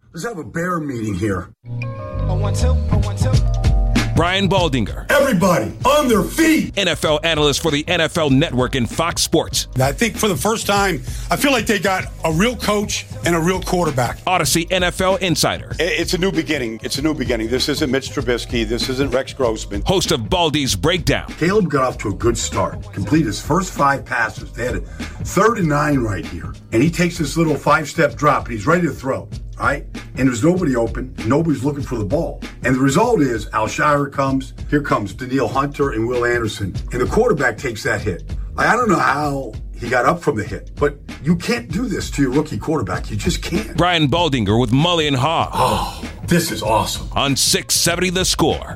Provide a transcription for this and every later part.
Let's have a bear meeting here. 1, 2, 1, 2. Brian Baldinger. Everybody on their feet. NFL analyst for the NFL Network and Fox Sports. I think for the first time, I feel like they got a real coach and a real quarterback. Odyssey NFL insider. It's a new beginning. It's a new beginning. This isn't Mitch Trubisky. This isn't Rex Grossman. Host of Baldy's Breakdown. Caleb got off to a good start. Completed his first 5 passes. They had a 3rd and 9 right here. And he takes this little 5-step drop, and he's ready to throw. Right? And there's nobody open. Nobody's looking for the ball. And the result is Alshire comes. Here comes Danielle Hunter and Will Anderson. And the quarterback takes that hit. I don't know how he got up from the hit, but you can't do this to your rookie quarterback. You just can't. Brian Baldinger with Mully and Haw. Oh, this is awesome. On 670 The Score.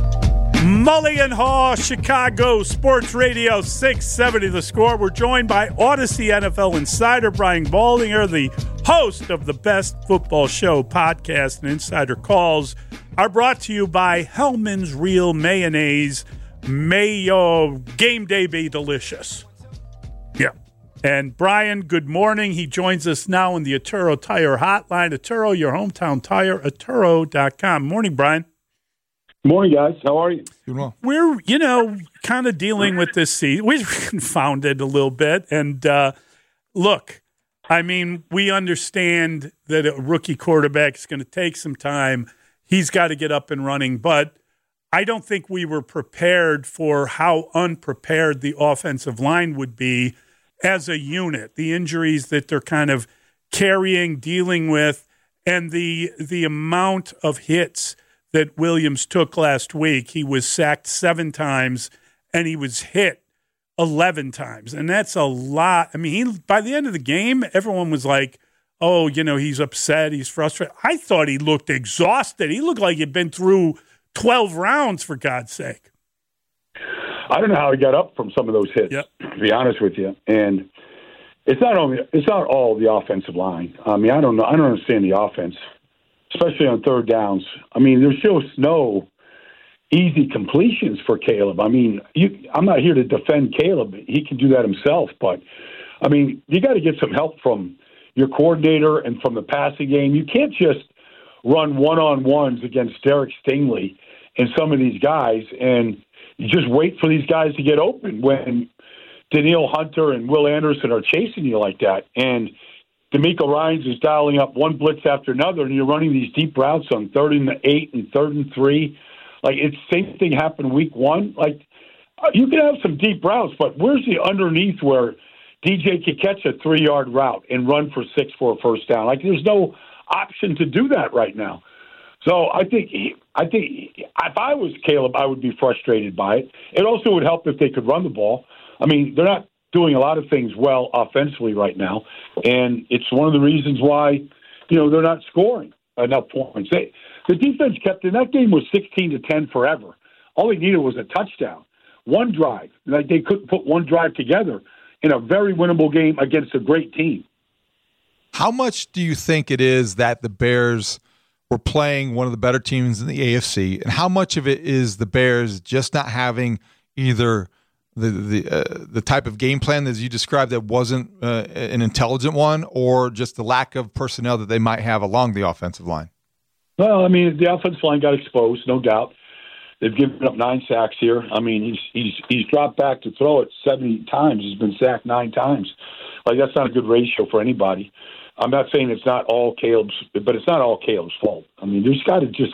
Mully and Haw, Chicago Sports Radio 670 The Score. We're joined by Odyssey NFL insider Brian Baldinger, the host of the Best Football Show podcast, and Insider Calls are brought to you by Hellman's Real Mayonnaise. May your game day be delicious. Yeah. And Brian, good morning. He joins us now in the Atturo Tire Hotline. Atturo, your hometown tire, Atturo.com. Morning, Brian. Morning, guys. How are you? Doing well. We're, kind of dealing with this season. We're confounded a little bit. And look, I mean, we understand that a rookie quarterback is going to take some time. He's got to get up and running. But I don't think we were prepared for how unprepared the offensive line would be as a unit. The injuries that they're kind of carrying, dealing with, and the amount of hits that Williams took last week. He was sacked 7 times, and he was hit 11 times. And that's a lot. I mean, by the end of the game, everyone was like, oh, he's upset, he's frustrated. I thought he looked exhausted. He looked like he'd been through 12 rounds, for God's sake. I don't know how he got up from some of those hits, to be honest with you. And it's not all the offensive line. I mean, I don't understand the offense, especially on 3rd downs. I mean, there's just no easy completions for Caleb. I mean, I'm not here to defend Caleb. He can do that himself. But, I mean, you got to get some help from your coordinator and from the passing game. You can't just run one-on-ones against Derek Stingley and some of these guys and you just wait for these guys to get open when Danielle Hunter and Will Anderson are chasing you like that. And D'Amico Ryans is dialing up one blitz after another, and you're running these deep routes on 3rd and 8 and 3rd and 3. Like, it's same thing happened week 1. Like, you can have some deep routes, but where's the underneath where DJ could catch a 3-yard route and run for 6 for a first down? Like, there's no option to do that right now. So I think if I was Caleb, I would be frustrated by it. It also would help if they could run the ball. I mean, they're not doing a lot of things well offensively right now, and it's one of the reasons why, they're not scoring enough points. The defense kept in that game was 16-10 forever. All they needed was a touchdown, one drive. Like, they couldn't put one drive together in a very winnable game against a great team. How much do you think it is that the Bears were playing one of the better teams in the AFC, and how much of it is the Bears just not having either the type of game plan as you described that wasn't an intelligent one, or just the lack of personnel that they might have along the offensive line? Well, I mean, the offensive line got exposed, no doubt. They've given up 9 sacks here. I mean, he's dropped back to throw it 70 times. He's been sacked 9 times. Like, that's not a good ratio for anybody. I'm not saying it's not all Caleb's, but it's not all Caleb's fault. I mean, there's got to just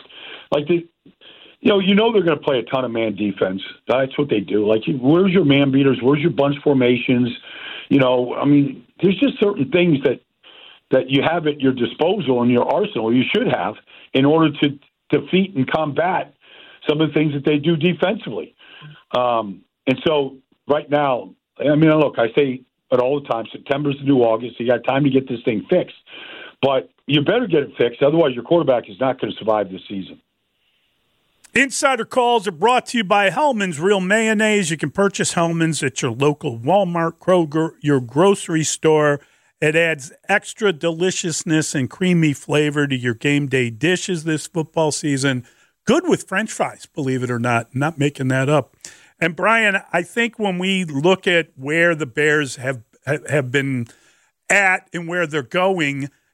they're going to play a ton of man defense. That's what they do. Like, where's your man beaters? Where's your bunch formations? I mean, there's just certain things that you have at your disposal in your arsenal. You should have in order to defeat and combat some of the things that they do defensively. And so right now, I mean, look, I say it all the time, September's the new August. You got time to get this thing fixed. But you better get it fixed. Otherwise, your quarterback is not going to survive this season. Insider Calls are brought to you by Hellman's Real Mayonnaise. You can purchase Hellman's at your local Walmart, Kroger, your grocery store. It adds extra deliciousness and creamy flavor to your game day dishes this football season. Good with French fries, believe it or not. Not making that up. And, Brian, I think when we look at where the Bears have been at and where they're going,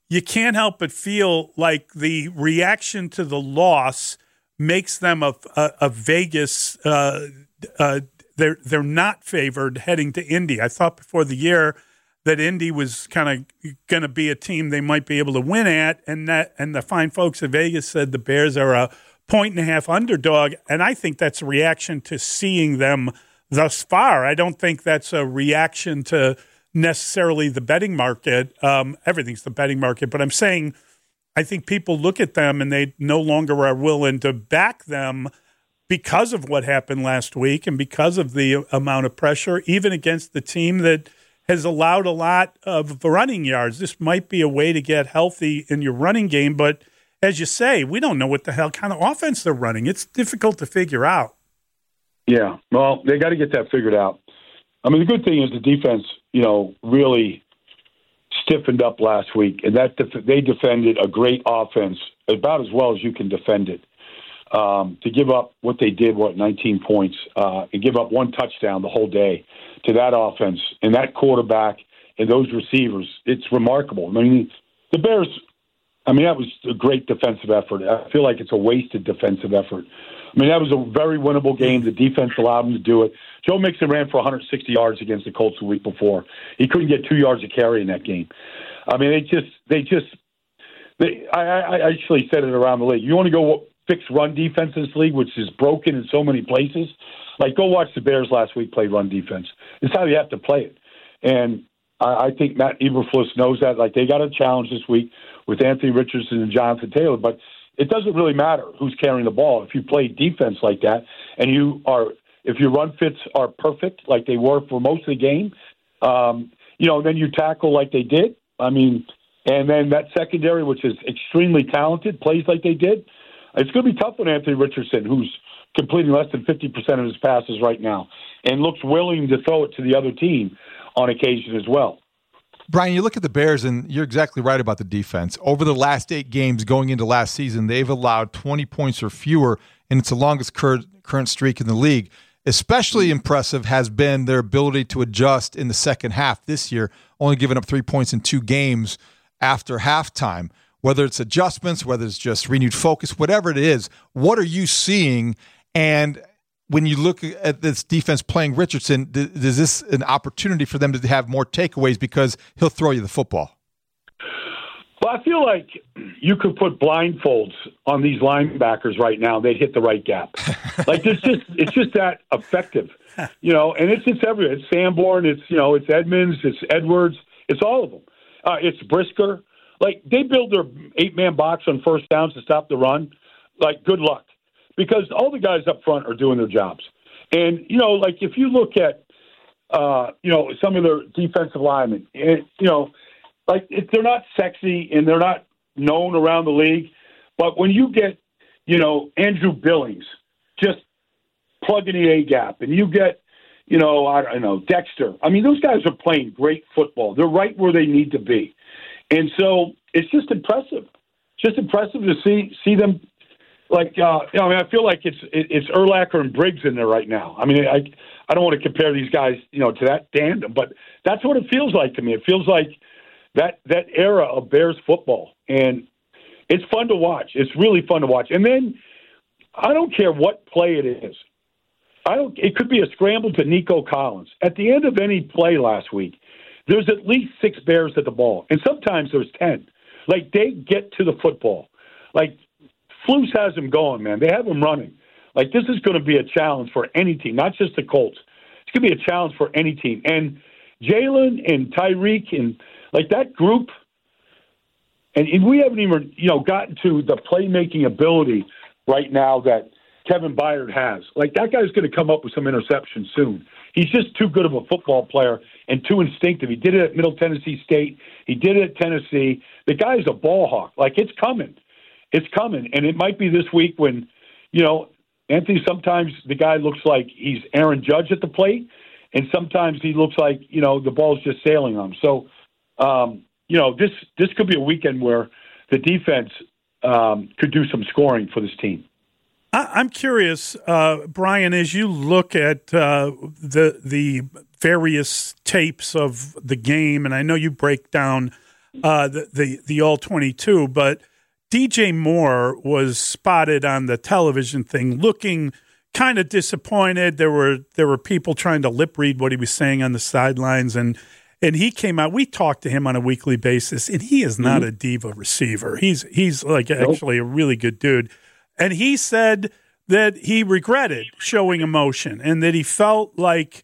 you can't help but feel like the reaction to the loss makes them a Vegas. They're not favored heading to Indy. I thought before the year that Indy was kind of going to be a team they might be able to win at, and the fine folks at Vegas said the Bears are a 1.5 underdog, and I think that's a reaction to seeing them thus far. I don't think that's a reaction to necessarily the betting market. Everything's the betting market, but I'm saying I think people look at them and they no longer are willing to back them because of what happened last week and because of the amount of pressure, even against the team that has allowed a lot of running yards. This might be a way to get healthy in your running game, but as you say, we don't know what the hell kind of offense they're running. It's difficult to figure out. Yeah, well, they got to get that figured out. I mean, the good thing is the defense, really stiffened up last week, and that they defended a great offense about as well as you can defend it. To give up what they did, 19 points, and give up one touchdown the whole day to that offense and that quarterback and those receivers, it's remarkable. I mean, the Bears, that was a great defensive effort. I feel like it's a wasted defensive effort. I mean, that was a very winnable game. The defense allowed them to do it. Joe Mixon ran for 160 yards against the Colts the week before. He couldn't get 2 yards of carry in that game. I mean, I actually said it around the league. You want to go fix run defense in this league, which is broken in so many places. Like, go watch the Bears last week play run defense. It's how you have to play it. And I think Matt Eberflus knows that. Like, they got a challenge this week with Anthony Richardson and Jonathan Taylor, but it doesn't really matter who's carrying the ball. If you play defense like that and if your run fits are perfect like they were for most of the game, then you tackle like they did. And then that secondary, which is extremely talented, plays like they did. It's going to be tough on Anthony Richardson, who's completing less than 50% of his passes right now and looks willing to throw it to the other team on occasion as well. Brian, you look at the Bears, and you're exactly right about the defense. Over the last 8 games going into last season, they've allowed 20 points or fewer, and it's the longest current streak in the league. Especially impressive has been their ability to adjust in the second half this year, only giving up 3 points in 2 games after halftime. Whether it's adjustments, whether it's just renewed focus, whatever it is, what are you seeing? And when you look at this defense playing Richardson, is this an opportunity for them to have more takeaways because he'll throw you the football? Well, I feel like you could put blindfolds on these linebackers right now. They'd hit the right gap. Like, it's just that effective, and it's just everywhere. It's Sanborn, it's Edmonds, it's Edwards, it's all of them. It's Brisker. Like, they build their 8-man box on first downs to stop the run. Like, good luck. Because all the guys up front are doing their jobs. And, if you look at, some of their defensive linemen, they're not sexy and they're not known around the league. But when you get, Andrew Billings just plugging the A-gap, and you get, Dexter. Those guys are playing great football. They're right where they need to be. And so it's just impressive. Just impressive to see them. Like, I feel like it's Urlacher and Briggs in there right now. I don't want to compare these guys, to that tandem, but that's what it feels like to me. It feels like that era of Bears football, and it's fun to watch. It's really fun to watch. And then I don't care what play it is. It could be a scramble to Nico Collins. At the end of any play last week, there's at least 6 Bears at the ball, and sometimes there's 10. Like, they get to the football. Like, Flus has them going, man. They have them running. Like, this is going to be a challenge for any team, not just the Colts. It's going to be a challenge for any team. And Jalen and Tyreek and, that group, and we haven't even, gotten to the playmaking ability right now that Kevin Byard has. Like, that guy's going to come up with some interceptions soon. He's just too good of a football player and too instinctive. He did it at Middle Tennessee State. He did it at Tennessee. The guy's a ball hawk. Like, it's coming. It's coming. And it might be this week when, Anthony, sometimes the guy looks like he's Aaron Judge at the plate, and sometimes he looks like, the ball's just sailing on him. So, this could be a weekend where the defense could do some scoring for this team. I'm curious, Brian, as you look at the various tapes of the game, and I know you break down the all-22, but DJ Moore was spotted on the television thing looking kind of disappointed. There were people trying to lip read what he was saying on the sidelines, and he came out. We talked to him on a weekly basis, and he is not a diva receiver. He's like actually a really good dude. And he said that he regretted showing emotion and that he felt like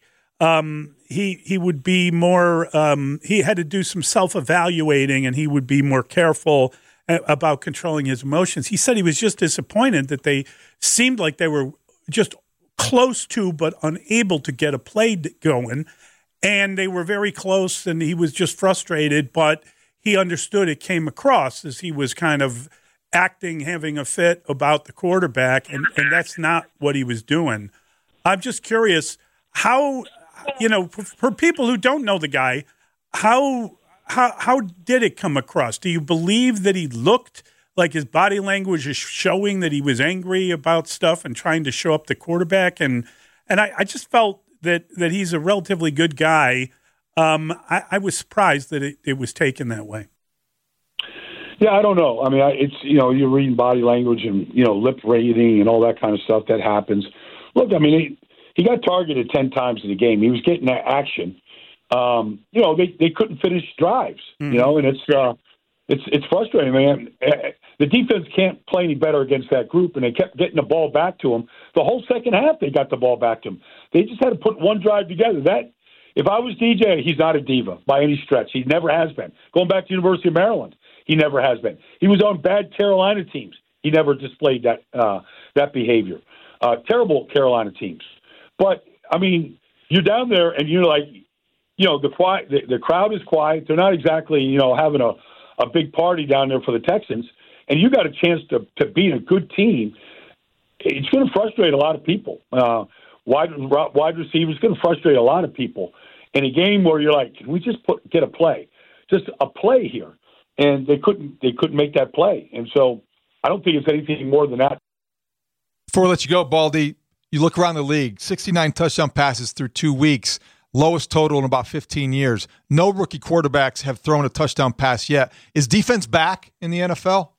he would be more he had to do some self-evaluating, and he would be more careful about controlling his emotions. He said he was just disappointed that they seemed like they were just close to but unable to get a play going, and they were very close, and he was just frustrated, but he understood it came across as he was kind of acting, having a fit about the quarterback, and that's not what he was doing. I'm just curious how, for people who don't know the guy, how did it come across? Do you believe that he looked like his body language is showing that he was angry about stuff and trying to show up the quarterback? And I just felt that he's a relatively good guy. I was surprised that it was taken that way. Yeah, I don't know. I mean, it's you're reading body language and lip reading and all that kind of stuff that happens. Look, I mean, he got targeted 10 times in the game. He was getting that action. They couldn't finish drives. And it's frustrating, man. The defense can't play any better against that group, and they kept getting the ball back to him. The whole second half, they got the ball back to him. They just had to put one drive together. That, if I was DJ, he's not a diva by any stretch. He never has been. Going back to University of Maryland, he never has been. He was on bad Carolina teams. He never displayed that behavior. Terrible Carolina teams. But, I mean, you're down there, and you're like, the crowd is quiet. They're not exactly, having a big party down there for the Texans, and you got a chance to beat a good team. It's going to frustrate a lot of people. Wide receivers going to frustrate a lot of people in a game where you're like, can we just get a play, just a play here? And they couldn't make that play, and so I don't think it's anything more than that. Before I let you go, Baldy, you look around the league: 69 touchdown passes through 2 weeks. Lowest total in about 15 years. No rookie quarterbacks have thrown a touchdown pass yet. Is defense back in the NFL?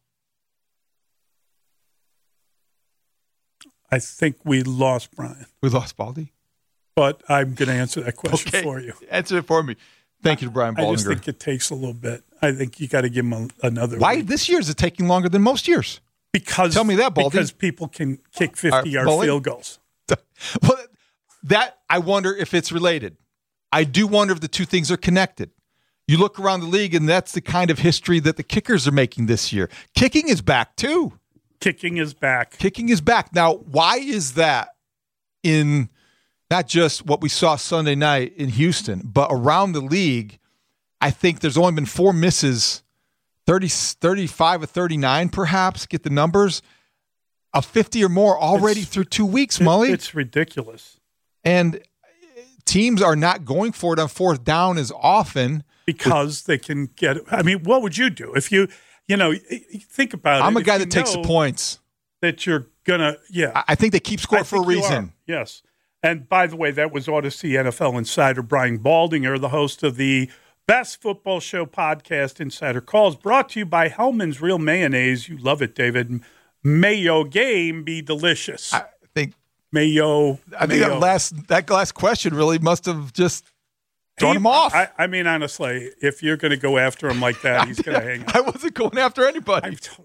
I think we lost Brian. We lost Baldy? But I'm going to answer that question for you. Answer it for me. Thank you to Brian Baldinger. I just think it takes a little bit. I think you got to give him another Why week. This year is it taking longer than most years? Because Tell me that, Baldy. Because people can kick 50-yard field goals. Well, that I wonder if it's related. I do wonder if the two things are connected. You look around the league, and that's the kind of history that the kickers are making this year. Kicking is back, too. Kicking is back. Kicking is back. Now, why is that in not just what we saw Sunday night in Houston, but around the league? I think there's only been 4 misses, 35 or 39 perhaps, get the numbers, of 50 or more already through 2 weeks, Mully. It's ridiculous. And teams are not going for it on fourth down as often. Because they can get – I mean, what would you do? If you think about it. I'm a guy that takes the points. That you're going to – yeah. I think they keep score for a reason. Yes. And by the way, that was Odyssey NFL insider Brian Baldinger, the host of the Best Football Show podcast, Insider Calls, brought to you by Hellman's Real Mayonnaise. You love it, David. Mayo game be delicious. I think Mayo. That last question really must have just thrown him off. I mean, honestly, if you're going to go after him like that, he's going to hang up. I wasn't going after anybody. I'm totally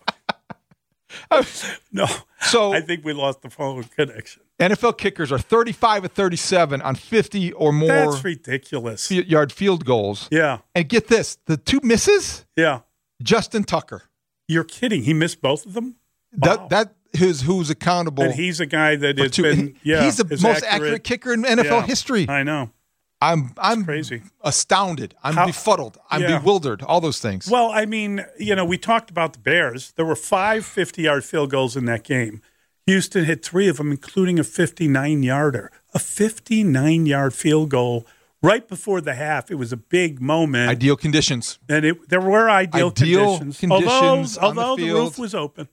joking. No. So I think we lost the phone connection. NFL kickers are 35 of 37 on 50 or more. That's ridiculous. Yard field goals. Yeah. And get this, the 2 misses? Yeah. Justin Tucker. You're kidding. He missed both of them? Wow. That is who's accountable. And he's a guy that has been, he's the most accurate kicker in NFL history. I know. I'm crazy. Astounded. I'm befuddled. I'm bewildered. All those things. Well, I mean, we talked about the Bears. There were 5 50-yard field goals in that game. Houston hit 3 of them, including a 59-yarder. A 59-yard field goal right before the half. It was a big moment. Ideal conditions. And there were ideal conditions. Although the roof was open.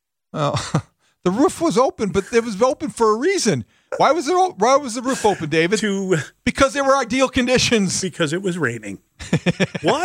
The roof was open, but it was open for a reason. Why was the roof open, David? Because there were ideal conditions. Because it was raining. What?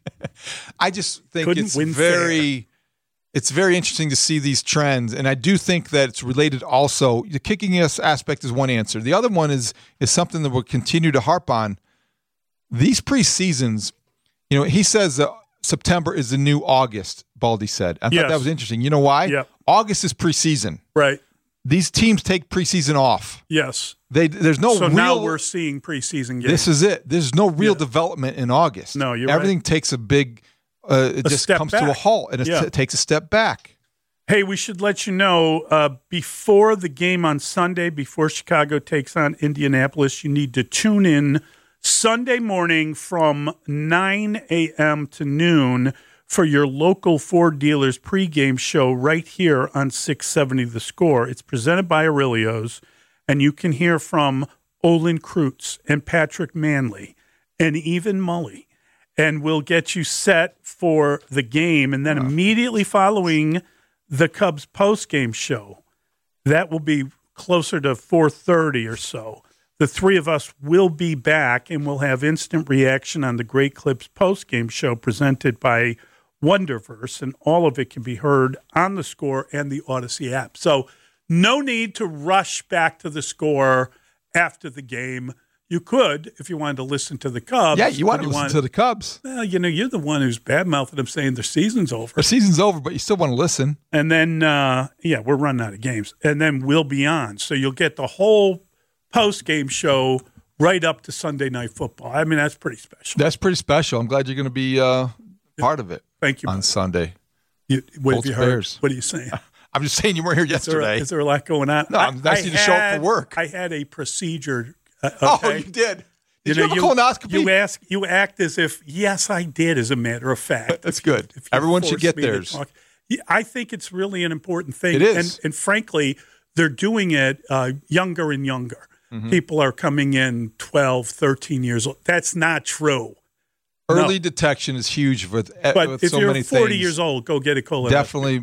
I just think Couldn't it's win very interesting to see these trends, and I do think that it's related also. The kicking aspect is one answer. The other one is something that we'll continue to harp on. These preseasons, he says September is the new August, Baldy said. I thought that was interesting. You know why? Yep. August is preseason. Right. These teams take preseason off. Yes. There's no so real. now we're seeing preseason games. This is it. There's no real development in August. No, you're Everything right. takes a big. It just comes to a halt, and it takes a step back. Hey, we should let you know before the game on Sunday, before Chicago takes on Indianapolis, you need to tune in Sunday morning from 9 a.m. to noon for your local Ford dealers pregame show right here on 670 The Score. It's presented by Aurelio's, and you can hear from Olin Kreutz and Patrick Manley and even Mully, and we'll get you set for the game. And then immediately following the Cubs postgame show, that will be closer to 4:30 or so. The three of us will be back, and we'll have instant reaction on the Great Clips postgame show presented by Wonderverse, and all of it can be heard on the Score and the Odyssey app. So no need to rush back to the Score after the game. You could if you wanted to listen to the Cubs. Yeah, you want to listen to the Cubs. Well, you're the one who's bad-mouthing them saying their season's over. Their season's over, but you still want to listen. And then, we're running out of games. And then we'll be on. So you'll get the whole post-game show right up to Sunday Night Football. I mean, that's pretty special. That's pretty special. I'm glad you're going to be part of it. Thank you. On Sunday. What have you heard? Bears. What are you saying? I'm just saying you weren't here yesterday. Is there a lot going on? No, I'm asking you to show up for work. I had a procedure. Okay? Oh, you did? Did you have a colonoscopy? You act as if, yes, I did, as a matter of fact. That's good. Everyone should get theirs. I think it's really an important thing. It is. And frankly, they're doing it younger and younger. Mm-hmm. People are coming in 12, 13 years old. That's not true. Early detection is huge with so many things. But if you're 40 years old, go get a colonoscopy. Definitely.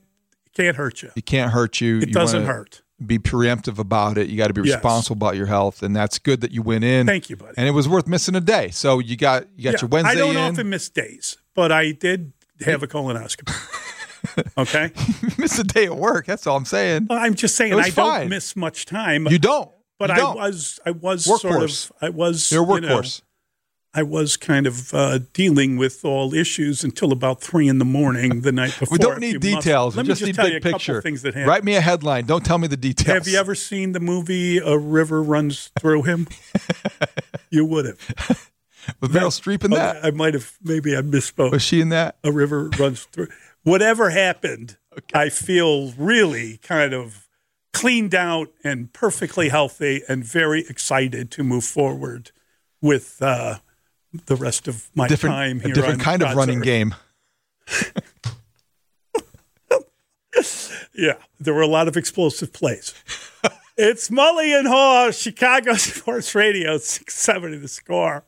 Can't hurt you. It can't hurt you. It doesn't hurt. Be preemptive about it. You got to be responsible about your health, and that's good that you went in. Thank you, buddy. And it was worth missing a day. So you got your Wednesday. I don't often miss days, but I did have a colonoscopy. Okay, miss a day at work. That's all I'm saying. Well, I'm just saying I don't miss much time. You don't. But I was workhorse. You're a workhorse. I was kind of dealing with all issues until about 3 a.m. the night before. We don't need details. We just need big picture. Things that happened. Write me a headline. Don't tell me the details. Have you ever seen the movie A River Runs Through Him? You would have. With Meryl Streep in that? I might have. Maybe I misspoke. Was she in that? A River Runs Through. Whatever happened, I feel really kind of cleaned out and perfectly healthy and very excited to move forward with the rest of my time here. A different kind of running game. Yeah, there were a lot of explosive plays. It's Mully and Haw, Chicago Sports Radio, 670 The Score.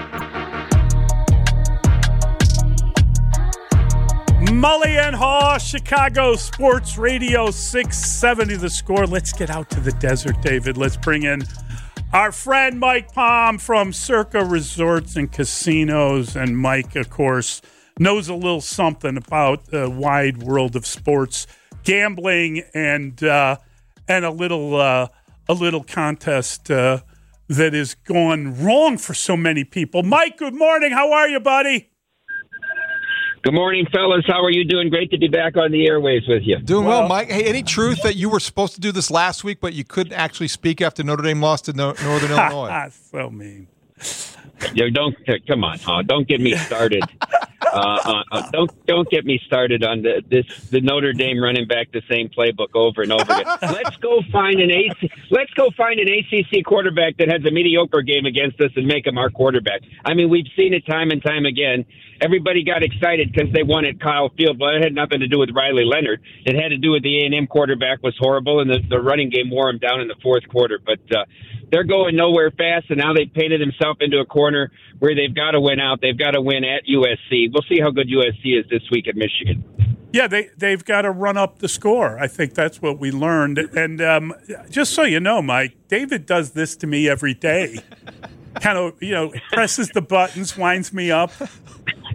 Mully and Haw, Chicago Sports Radio, 670 The Score. Let's get out to the desert, David. Let's bring in our friend Mike Palm from Circa Resorts and Casinos. And Mike, of course, knows a little something about the wide world of sports, gambling, and a little contest that has gone wrong for so many people. Mike, good morning. How are you, buddy? Good morning, fellas. How are you doing? Great to be back on the airwaves with you. Doing well, Mike. Hey, any truth that you were supposed to do this last week, but you couldn't actually speak after Notre Dame lost to Northern Illinois? So mean. Come on, Haw. Don't get me started. Don't get me started on the Notre Dame running back the same playbook over and over again. Let's go find an ACC quarterback that has a mediocre game against us and make him our quarterback. I mean, we've seen it time and time again. Everybody got excited because they won at Kyle Field, but it had nothing to do with Riley Leonard. It had to do with the A&M quarterback was horrible, and the running game wore him down in the fourth quarter. But they're going nowhere fast, and now they've painted themselves into a corner where they've got to win out. They've got to win at USC. We'll see how good USC is this week at Michigan. Yeah, they've got to run up the score. I think that's what we learned. And just so you know, Mike, David does this to me every day. Kind of, presses the buttons, winds me up.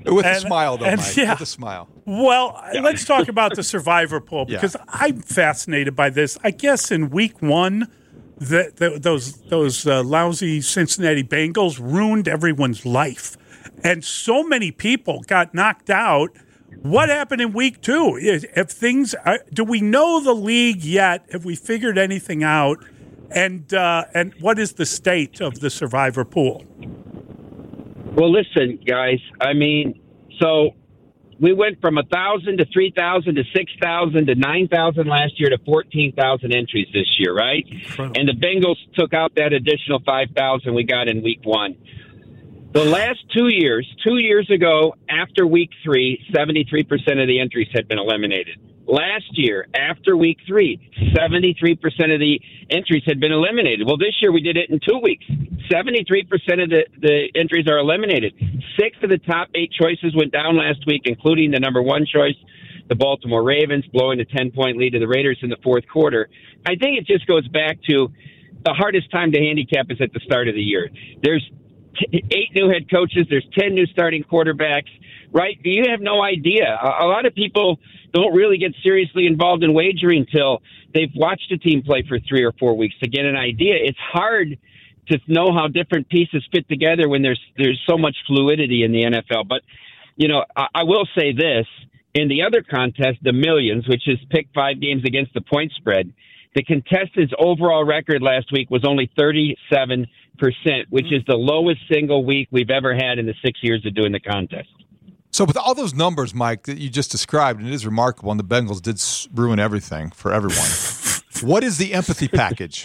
With a smile, though, Mike. Yeah. With a smile. Well, let's talk about the survivor pool because I'm fascinated by this. I guess in week one, those lousy Cincinnati Bengals ruined everyone's life. And so many people got knocked out. What happened in week two? Do we know the league yet? Have we figured anything out? And what is the state of the survivor pool? Well, listen, guys. I mean, so we went from 1,000 to 3,000 to 6,000 to 9,000 last year to 14,000 entries this year, right? Incredible. And the Bengals took out that additional 5,000 we got in week one. The last 2 years ago, after week 3, 73% of the entries had been eliminated. Last year, after week 3, 73% of the entries had been eliminated. Well, this year we did it in 2 weeks. 73% of the entries are eliminated. 6 of the top 8 choices went down last week, including the number 1 choice, the Baltimore Ravens, blowing a 10-point lead to the Raiders in the fourth quarter. I think it just goes back to the hardest time to handicap is at the start of the year. There's 8 new head coaches. There's 10 new starting quarterbacks, right? You have no idea. A lot of people don't really get seriously involved in wagering until they've watched a team play for 3 or 4 weeks to get an idea. It's hard to know how different pieces fit together when there's so much fluidity in the NFL. But, you know, I will say this. In the other contest, the Millions, which is pick 5 games against the point spread, the contestant's overall record last week was only 37%, which is the lowest single week we've ever had in the 6 years of doing the contest. So with all those numbers, Mike, that you just described, and it is remarkable, and the Bengals did ruin everything for everyone. What is the empathy package?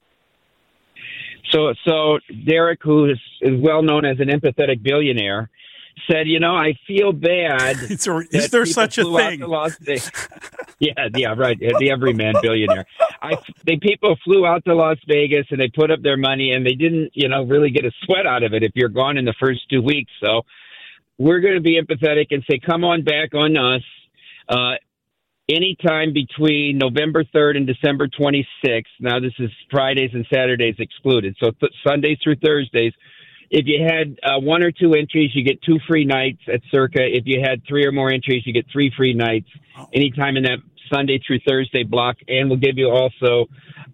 So Derek, who is well known as an empathetic billionaire, said, you know, I feel bad. Is there such a thing? Yeah, right. The everyman billionaire. People flew out to Las Vegas and they put up their money and they didn't, really get a sweat out of it if you're gone in the first 2 weeks. So we're going to be empathetic and say, come on back on us. Anytime between November 3rd and December 26th. Now, this is Fridays and Saturdays excluded. So Sundays through Thursdays. If you had 1 or 2 entries, you get 2 free nights at Circa. If you had 3 or more entries, you get 3 free nights anytime in that Sunday through Thursday block. And we'll give you also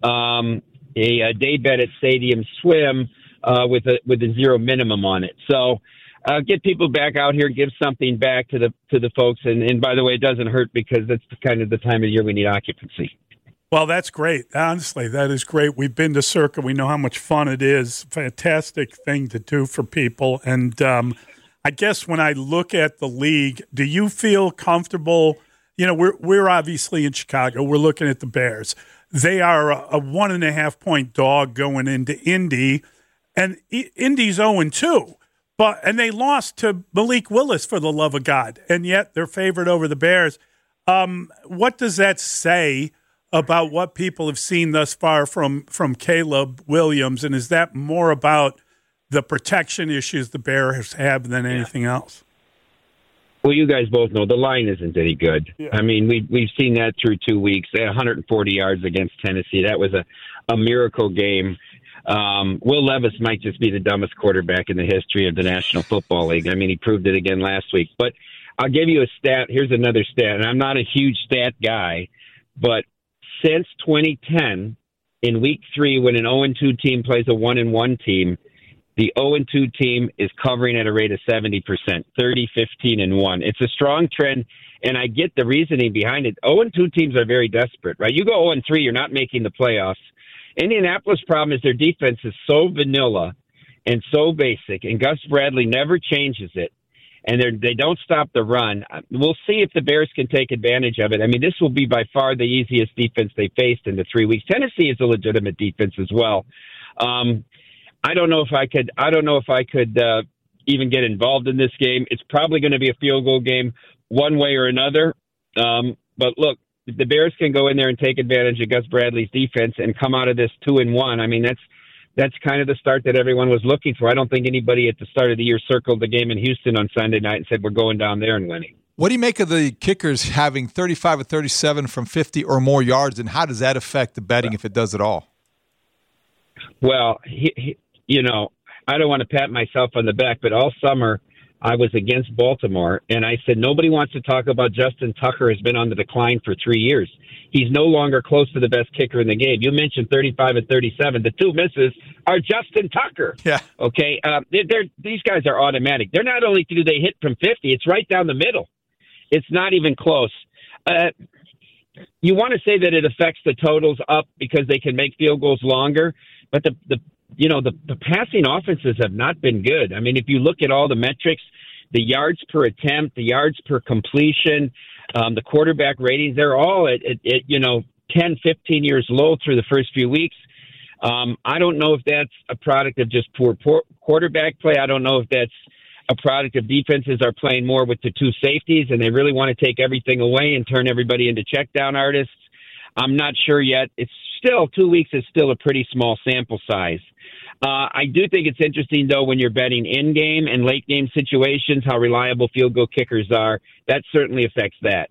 a day bet at Stadium Swim with a zero minimum on it. So get people back out here, give something back to the folks. And by the way, it doesn't hurt because that's kind of the time of year we need occupancy. Well, that's great. Honestly, that is great. We've been to Circa. We know how much fun it is. Fantastic thing to do for people. And I guess when I look at the league, do you feel comfortable? We're obviously in Chicago. We're looking at the Bears. They are a 1.5 point dog going into Indy, and Indy's 0-2. And they lost to Malik Willis, for the love of God, and yet they're favored over the Bears. What does that say about what people have seen thus far from Caleb Williams, and is that more about the protection issues the Bears have than anything else? Well, you guys both know the line isn't any good. Yeah. I mean, we've seen that through 2 weeks. They had 140 yards against Tennessee. That was a miracle game. Will Levis might just be the dumbest quarterback in the history of the National Football League. I mean, he proved it again last week. But I'll give you a stat. Here's another stat, and I'm not a huge stat guy, but since 2010, in week 3, when an 0-2 team plays a 1-1 team, the 0-2 team is covering at a rate of 70%, 30, 15, and 1. It's a strong trend, and I get the reasoning behind it. 0-2 teams are very desperate, right? You go 0-3, you're not making the playoffs. Indianapolis' problem is their defense is so vanilla and so basic, and Gus Bradley never changes it. And they don't stop the run. We'll see if the Bears can take advantage of it. I mean, this will be by far the easiest defense they faced in the 3 weeks. Tennessee is a legitimate defense as well. I don't know if I could even get involved in this game. It's probably going to be a field goal game one way or another. But look, if the Bears can go in there and take advantage of Gus Bradley's defense and come out of this 2-1, I mean, that's kind of the start that everyone was looking for. I don't think anybody at the start of the year circled the game in Houston on Sunday night and said, we're going down there and winning. What do you make of the kickers having 35 or 37 from 50 or more yards, and how does that affect the betting if it does at all? Well, I don't want to pat myself on the back, but all summer I was against Baltimore, and I said, nobody wants to talk about Justin Tucker has been on the decline for 3 years. He's no longer close to the best kicker in the game. You mentioned 35 and 37. The two misses are Justin Tucker. Yeah. Okay. These guys are automatic. They're not only do they hit from 50, it's right down the middle. It's not even close. You want to say that it affects the totals up because they can make field goals longer, but the passing offenses have not been good. I mean, if you look at all the metrics, the yards per attempt, the yards per completion, the quarterback ratings, they're all at 10, 15 years low through the first few weeks. I don't know if that's a product of just poor quarterback play. I don't know if that's a product of defenses are playing more with the two safeties and they really want to take everything away and turn everybody into check down artists. I'm not sure yet. It's still 2 weeks is still a pretty small sample size. I do think it's interesting, though, when you're betting in-game and late-game situations, how reliable field goal kickers are. That certainly affects that.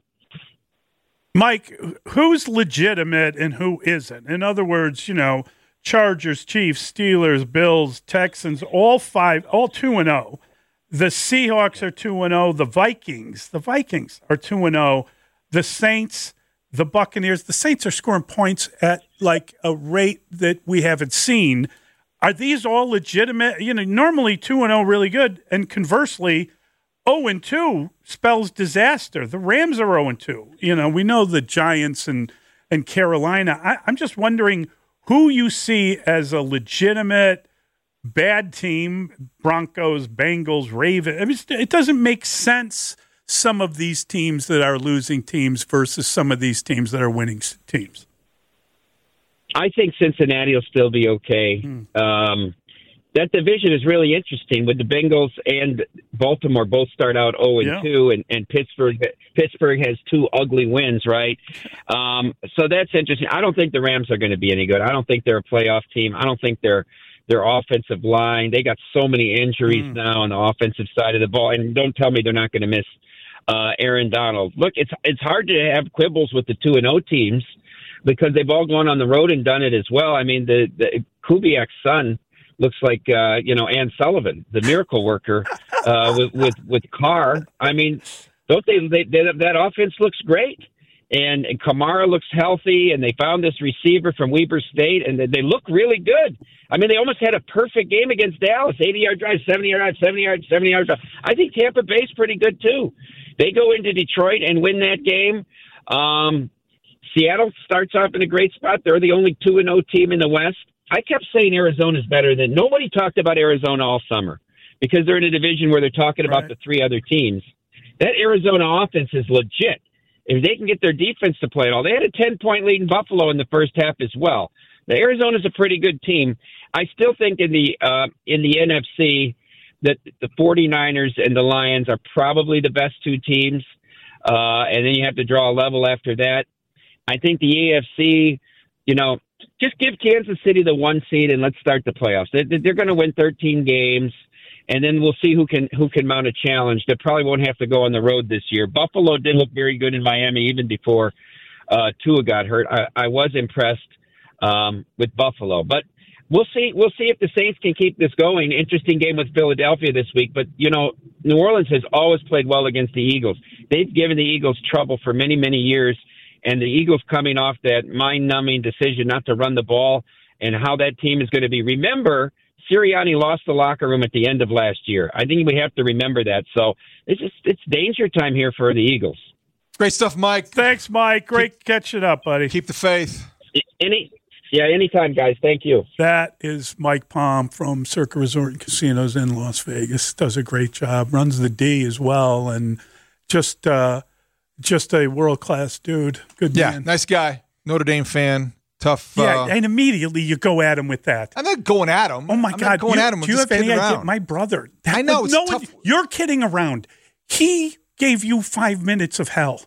Mike, who's legitimate and who isn't? In other words, Chargers, Chiefs, Steelers, Bills, Texans, all 2-0. The Seahawks are 2-0. The Vikings are 2-0. The Saints, the Buccaneers, the Saints are scoring points at like a rate that we haven't seen. Are these all legitimate? Normally 2-0 really good, and conversely, 0-2 spells disaster. The Rams are 0-2. We know the Giants and Carolina. I'm just wondering who you see as a legitimate bad team. Broncos, Bengals, Ravens. I mean, it doesn't make sense. Some of these teams that are losing teams versus some of these teams that are winning teams. I think Cincinnati will still be okay. That division is really interesting with the Bengals and Baltimore both start out 0-2, and Pittsburgh has two ugly wins, right? So that's interesting. I don't think the Rams are going to be any good. I don't think they're a playoff team. I don't think their offensive line. They got so many injuries now on the offensive side of the ball, and don't tell me they're not going to miss Aaron Donald. Look, it's hard to have quibbles with the 2-0 teams because they've all gone on the road and done it as well. I mean, the Kubiak's son looks like Ann Sullivan, the miracle worker, with Carr. I mean, don't they that offense looks great, and Kamara looks healthy, and they found this receiver from Weber State, and they look really good. I mean, they almost had a perfect game against Dallas, 80-yard drive, 70-yard drive, 70-yard drive. I think Tampa Bay's pretty good too. They go into Detroit and win that game. Seattle starts off in a great spot. They're the only 2-0 team in the West. I kept saying Arizona's better than nobody talked about Arizona all summer because they're in a division where they're talking about the three other teams. That Arizona offense is legit. If they can get their defense to play at all, they had a 10-point lead in Buffalo in the first half as well. Now, Arizona's a pretty good team. I still think in the NFC that the 49ers and the Lions are probably the best two teams, and then you have to draw a level after that. I think the AFC, just give Kansas City the 1 seed and let's start the playoffs. They're going to win 13 games, and then we'll see who can mount a challenge. They probably won't have to go on the road this year. Buffalo did look very good in Miami even before Tua got hurt. I was impressed with Buffalo, but we'll see. We'll see if the Saints can keep this going. Interesting game with Philadelphia this week, but New Orleans has always played well against the Eagles. They've given the Eagles trouble for many, many years. And the Eagles coming off that mind-numbing decision not to run the ball and how that team is going to be. Remember, Sirianni lost the locker room at the end of last year. I think we have to remember that. So it's danger time here for the Eagles. Great stuff, Mike. Thanks, Mike. Great catching up, buddy. Keep the faith. Anytime, guys. Thank you. That is Mike Palm from Circa Resort and Casinos in Las Vegas. Does a great job. Runs the D as well, and just a world-class dude. Good man. Yeah, nice guy. Notre Dame fan. Tough. Yeah, and immediately you go at him with that. I'm not going at him. Oh, my God. Not going at him. Do you have any idea? My brother. I know. It's tough. You're kidding around. He gave you 5 minutes of hell.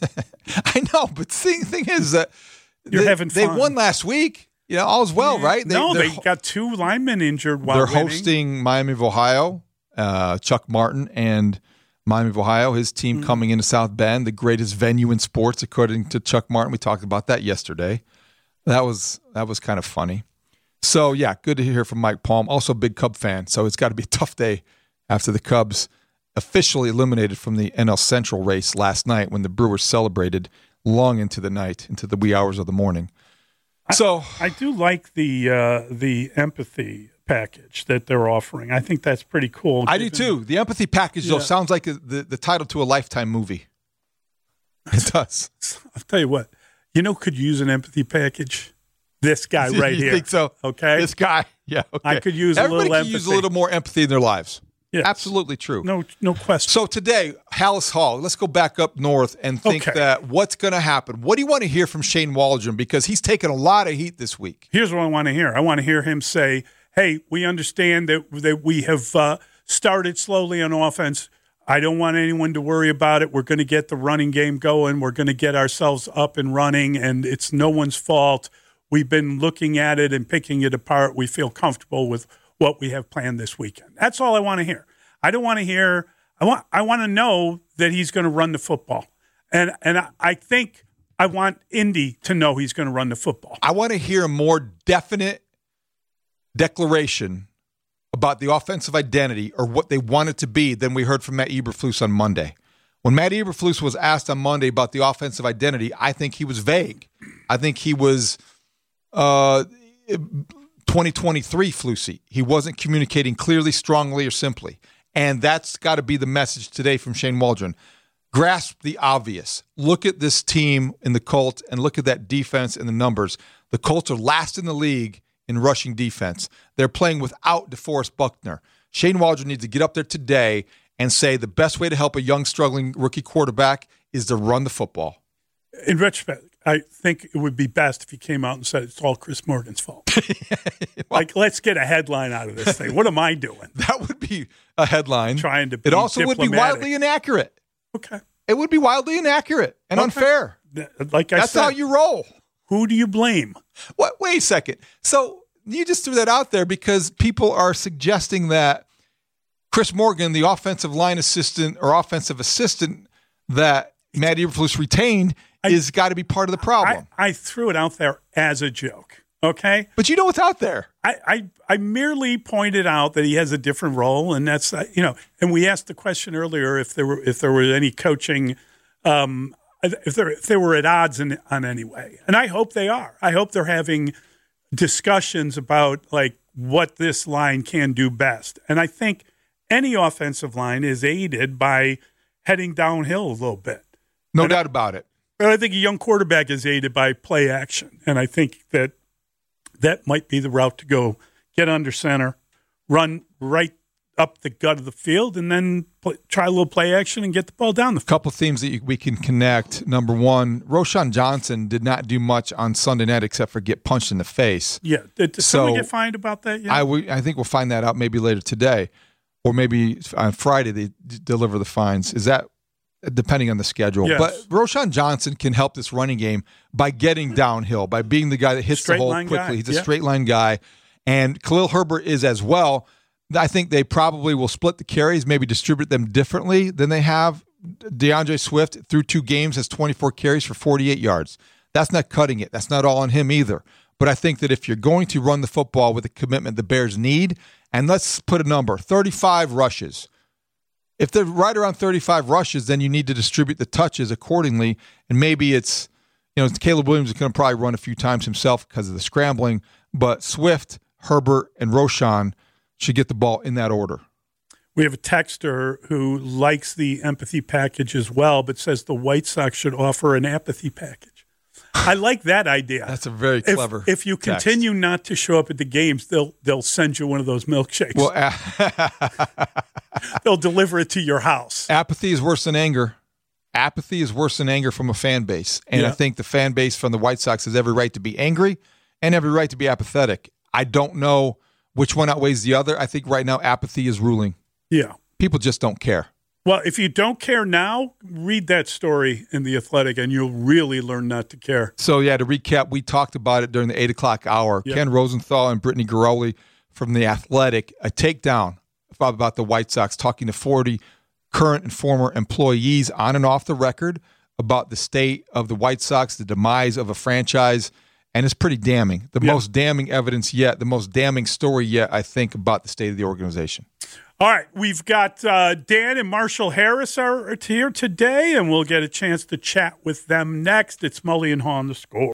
I know, but the thing is that you're having fun. They won last week. All's well, right? They got 2 linemen injured while they're winning. hosting Miami of Ohio, Chuck Martin and Miami of Ohio, his team coming into South Bend, the greatest venue in sports, according to Chuck Martin. We talked about that yesterday. That was kind of funny. So, yeah, good to hear from Mike Palm. Also a big Cub fan, so it's got to be a tough day after the Cubs officially eliminated from the NL Central race last night when the Brewers celebrated long into the night, into the wee hours of the morning. So I do like the empathy package that they're offering. I think that's pretty cool. I do too. The empathy package, though, sounds like the title to a Lifetime movie. It does. I'll tell you what. You know, could use an empathy package. This guy right you here. Think so? Okay. This guy. Yeah. Okay. I could use Everybody a little could empathy. use a little more empathy in their lives. Yes. Absolutely true. No question. So today, Hallis Hall, let's go back up north and think that what's going to happen. What do you want to hear from Shane Waldron? Because he's taken a lot of heat this week. Here's what I want to hear. I want to hear him say, hey, we understand that we have started slowly on offense. I don't want anyone to worry about it. We're going to get the running game going. We're going to get ourselves up and running, and it's no one's fault. We've been looking at it and picking it apart. We feel comfortable with what we have planned this weekend. That's all I want to hear. I don't want to hear. I want to know that he's going to run the football, and I think I want Indy to know he's going to run the football. I want to hear a more definite declaration about the offensive identity or what they want it to be than we heard from Matt Eberflus on Monday. When Matt Eberflus was asked on Monday about the offensive identity, I think he was vague. I think he was 2023 Flusy. He wasn't communicating clearly, strongly, or simply. And that's got to be the message today from Shane Waldron. Grasp the obvious. Look at this team in the Colts and look at that defense and the numbers. The Colts are last in the league in rushing defense. They're playing without DeForest Buckner. Shane Waldron needs to get up there today and say the best way to help a young, struggling rookie quarterback is to run the football. In retrospect, I think it would be best if he came out and said it's all Chris Morgan's fault. Well, let's get a headline out of this thing. What am I doing? That would be a headline. Trying to be It also diplomatic. would be wildly inaccurate. Okay. It would be wildly inaccurate and unfair. Like I That's said, how you roll. Who do you blame? What? Wait a second. So you just threw that out there because people are suggesting that Chris Morgan, the offensive line assistant or offensive assistant that Matt Eberflus retained, is got to be part of the problem. I threw it out there as a joke, okay? But you know what's out there. I merely pointed out that he has a different role, and that's And we asked the question earlier if there were any coaching, if they were at odds on any way, and I hope they are. I hope they're having discussions about like what this line can do best, and I think any offensive line is aided by heading downhill a little bit. No doubt about it. But I think a young quarterback is aided by play action, and I think that might be the route to go. Get under center, run right up the gut of the field, and then try a little play action and get the ball down the field. A couple themes that we can connect. Number one, Roschon Johnson did not do much on Sunday night except for get punched in the face. Yeah. Did someone get fined about that yet? I think we'll find that out maybe later today, or maybe on Friday they deliver the fines. Is that depending on the schedule? Yes. But Roschon Johnson can help this running game by getting downhill, by being the guy that hits the hole quickly. Guy. He's a straight line guy. And Khalil Herbert is as well. I think they probably will split the carries, maybe distribute them differently than they have. DeAndre Swift, through 2 games, has 24 carries for 48 yards. That's not cutting it. That's not all on him either. But I think that if you're going to run the football with the commitment the Bears need, and let's put a number, 35 rushes. If they're right around 35 rushes, then you need to distribute the touches accordingly. And maybe it's, Caleb Williams is going to probably run a few times himself because of the scrambling. But Swift, Herbert, and Roschon should get the ball in that order. We have a texter who likes the empathy package as well, but says the White Sox should offer an apathy package. I like that idea. That's a very clever If you text. continue not to show up at the games, they'll send you one of those milkshakes. Well, they'll deliver it to your house. Apathy is worse than anger. Apathy is worse than anger from a fan base. And I think the fan base from the White Sox has every right to be angry and every right to be apathetic. I don't know which one outweighs the other. I think right now apathy is ruling. Yeah. People just don't care. Well, if you don't care now, read that story in The Athletic, and you'll really learn not to care. So, to recap, we talked about it during the 8 o'clock hour. Yep. Ken Rosenthal and Brittany Garoli from The Athletic, a takedown about the White Sox, talking to 40 current and former employees on and off the record about the state of the White Sox, the demise of a franchise, and it's pretty damning. The most damning evidence yet, the most damning story yet, I think, about the state of the organization. All right, we've got Dan and Marshall Harris are here today, and we'll get a chance to chat with them next. It's Mully and Haw on The Score.